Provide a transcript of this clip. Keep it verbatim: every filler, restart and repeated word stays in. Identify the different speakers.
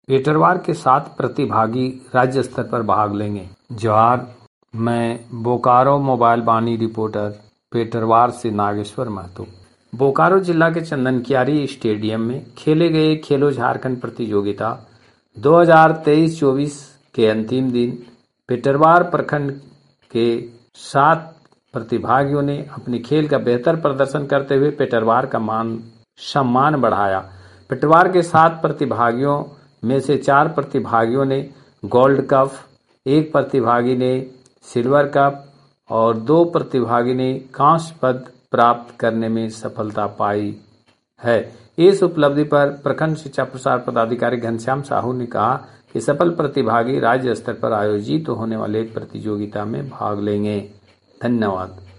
Speaker 1: पेटरवार के सात प्रतिभागी राज्य स्तर पर भाग लेंगे। जवाहर, मैं बोकारो मोबाइल वाणी रिपोर्टर पेटरवार से नागेश्वर महतो। बोकारो जिला के चंदनकियारी स्टेडियम में खेले गए खेलो झारखंड प्रतियोगिता दो हज़ार तेईस चौबीस के अंतिम दिन पेटरवार प्रखंड के सात प्रतिभागियों ने अपने खेल का बेहतर प्रदर्शन करते हुए पेटरवार का मान सम्मान बढ़ाया। पेटरवार के सात प्रतिभागियों में से चार प्रतिभागियों ने गोल्ड कप, एक प्रतिभागी ने सिल्वर कप और दो प्रतिभागी ने कांस्य पद प्राप्त करने में सफलता पाई है। इस उपलब्धि पर प्रखंड शिक्षा प्रसार पदाधिकारी घनश्याम साहू ने कहा कि सफल प्रतिभागी राज्य स्तर पर आयोजित होने वाले प्रतियोगिता में भाग लेंगे। धन्यवाद।